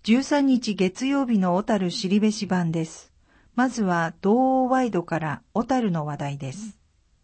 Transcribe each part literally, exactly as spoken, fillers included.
じゅうさんにち月曜日の小樽後志版です。まずは道央ワイドから小樽の話題です。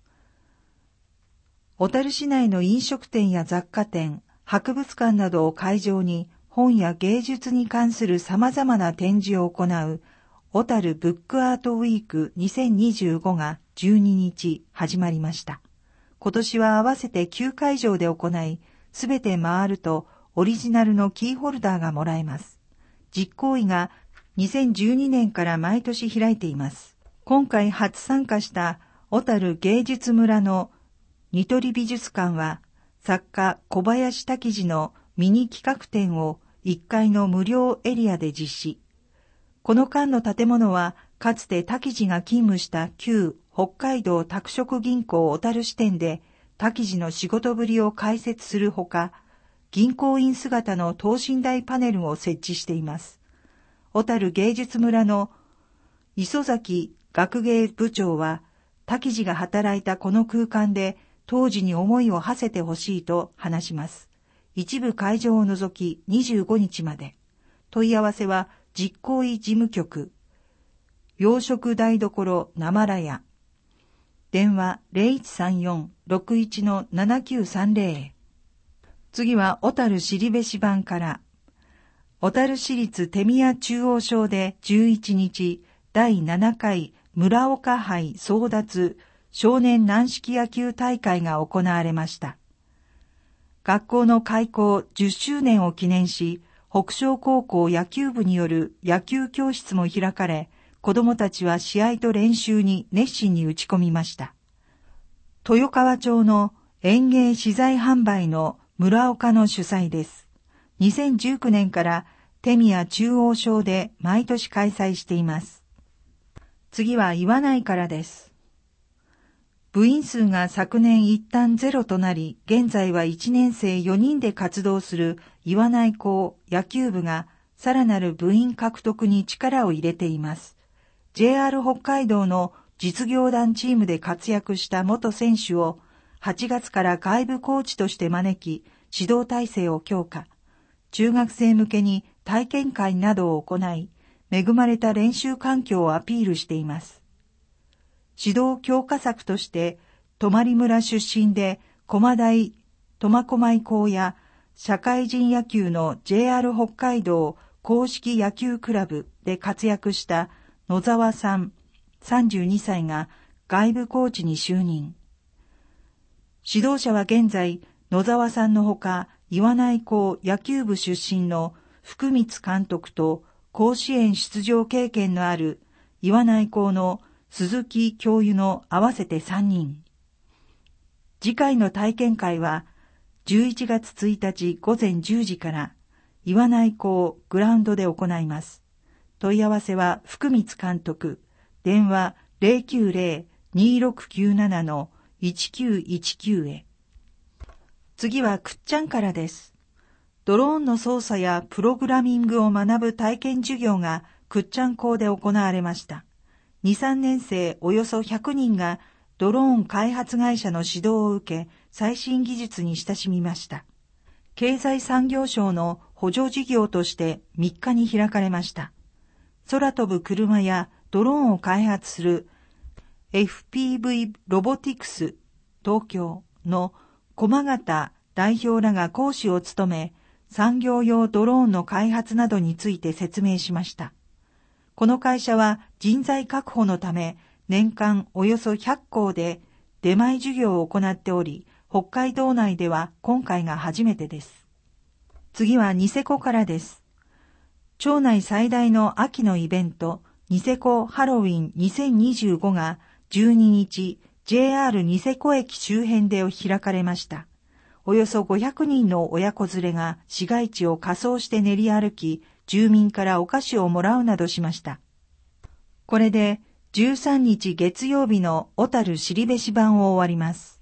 小樽市内の飲食店や雑貨店、博物館などを会場に本や芸術に関する様々な展示を行う小樽ブックアートウィークにせんにじゅうごがじゅうににち始まりました。今年は合わせてきゅうかいじょうで行い、すべて回るとオリジナルのキーホルダーがもらえます。実行委がにせんじゅうにねんから毎年開いています。今回初参加した小樽芸術村のニトリ美術館は作家小林滝次のミニ企画展をいっかいの無料エリアで実施。この間の建物はかつて滝次が勤務した旧北海道拓殖銀行小樽支店で滝次の仕事ぶりを解説するほか、銀行員姿の等身大パネルを設置しています。小樽芸術村の磯崎学芸部長は、滝次が働いたこの空間で当時に思いを馳せてほしいと話します。一部会場を除きにじゅうごにちまで。問い合わせは実行委事務局、洋食台所なまら屋。電話 ゼロいちさんよん ろくいち ななきゅうさんゼロ。次は小樽後版から。小樽市立手宮中央小でじゅういちにちだいななかい村岡杯争奪少年軟式野球大会が行われました。学校の開校じゅっしゅうねんを記念し、北昇高校野球部による野球教室も開かれ、子どもたちは試合と練習に熱心に打ち込みました。豊川町の園芸資材販売の村岡の主催です。にせんじゅうきゅうねんから手宮中央小で毎年開催しています。次は岩内からです。部員数が昨年一旦ゼロとなり、現在はいちねんせいよにんで活動する岩内高野球部がさらなる部員獲得に力を入れています。ジェイアール 北海道の実業団チームで活躍した元選手をはちがつから外部コーチとして招き、指導体制を強化。中学生向けに体験会などを行い、恵まれた練習環境をアピールしています。指導強化策として、泊村出身で駒大苫小牧高や社会人野球の ジェイアール 北海道公式野球クラブで活躍した野沢さんさんじゅうにさいが外部コーチに就任。指導者は現在、野沢さんのほか、岩内高野球部出身の福光監督と甲子園出場経験のある岩内高の鈴木教諭の合わせてさんにん。次回の体験会はじゅういちがつついたちごぜんじゅうじから岩内高グラウンドで行います。問い合わせは福光監督、電話 ゼロきゅうゼロ にろくきゅうなな いちきゅういちきゅう へ。次はくっちゃんからです。ドローンの操作やプログラミングを学ぶ体験授業がくっちゃん校で行われました。に、さんねんせいおよそひゃくにんがドローン開発会社の指導を受け、最新技術に親しみました。経済産業省の補助事業としてみっかに開かれました。空飛ぶ車やドローンを開発する エフピーブイ ロボティクス東京の駒形代表らが講師を務め、産業用ドローンの開発などについて説明しました。この会社は人材確保のため、年間およそひゃっこうで出前授業を行っており、北海道内では今回が初めてです。次はニセコからです。町内最大の秋のイベント、ニセコハロウィンにせんにじゅうごがじゅうににち ジェイアール ニセコ駅周辺で開かれました。およそごひゃくにんの親子連れが市街地を仮装して練り歩き、住民からお菓子をもらうなどしました。これでじゅうさんにち月曜日の小樽後志版を終わります。